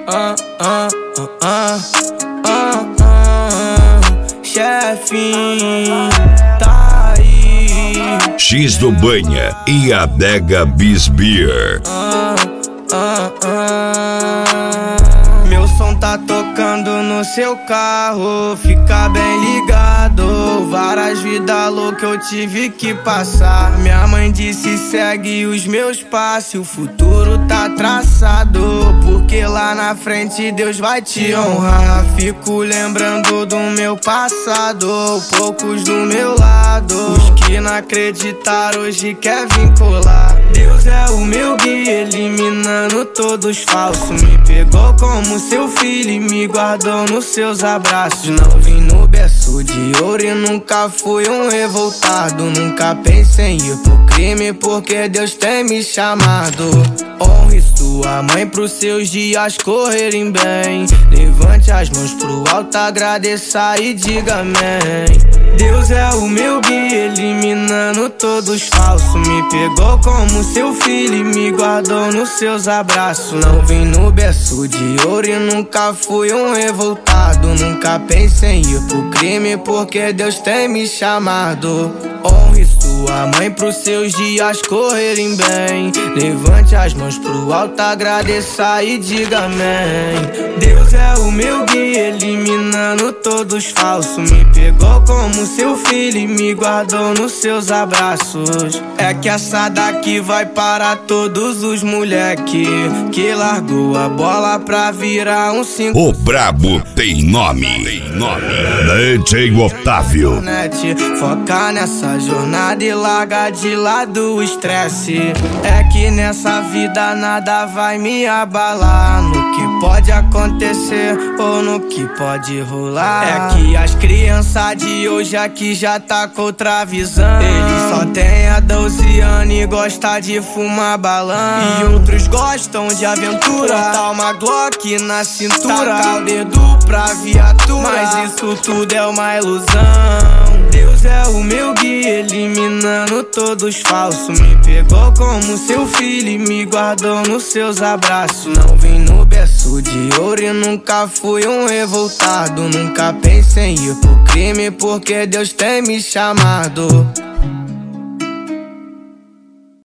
Chefinho, tá aí. X do Banha e Adega Beer. Meu som tá tocando no seu carro, fica bem ligado. Várias vidas loucas eu tive que passar. Minha mãe disse segue os meus passos, o futuro tá traçado, porque lá na frente Deus vai te honrar. Fico lembrando do meu passado, poucos do meu lado. Os que não acreditaram hoje quer vincular. Deus é o meu guia, eliminando todos falsos. Me pegou como seu filho e me guardou nos seus abraços. Não vim no berço de ouro e nunca fui um revoltado. Nunca pensei em ir pro crime porque Deus tem me chamado. Honre sua mãe pros seus dias correrem bem. Levante as mãos pro alto, agradeça e diga amém. Deus é o meu guia, eliminando todos falsos. Me pegou como seu filho e me guardou nos seus abraços. Não vim no berço de ouro e nunca fui um revoltado. Nunca pensei em ir pro crime porque Deus tem me chamado. Honre sua mãe pros seus dias correrem bem. Levante as mãos pro alto, agradeça e diga amém. Deus é o meu guia, eliminando todos falsos. Me pegou como seu filho e me guardou nos seus abraços. É que essa daqui vai para todos os moleque que largou a bola pra virar um 5. O brabo tem nome. DJ Otávio. Foca nessa jornada e larga de lado o estresse. É que nessa vida nada vai me abalar. No que pode acontecer ou no que pode rolar. É que as crianças de hoje aqui já tá com outra visão. Eles só tem a 12 anos e gosta de fumar balão. E outros gostam de aventura, tá uma Glock na cintura, tacar o dedo pra viatura. Mas isso tudo é uma ilusão. Deus é o meu guia, eliminando todos falsos. Me pegou como seu filho e me guardou nos seus abraços. Não vim no berço de ouro e nunca fui um revoltado. Nunca pensei em ir pro crime porque Deus tem me chamado.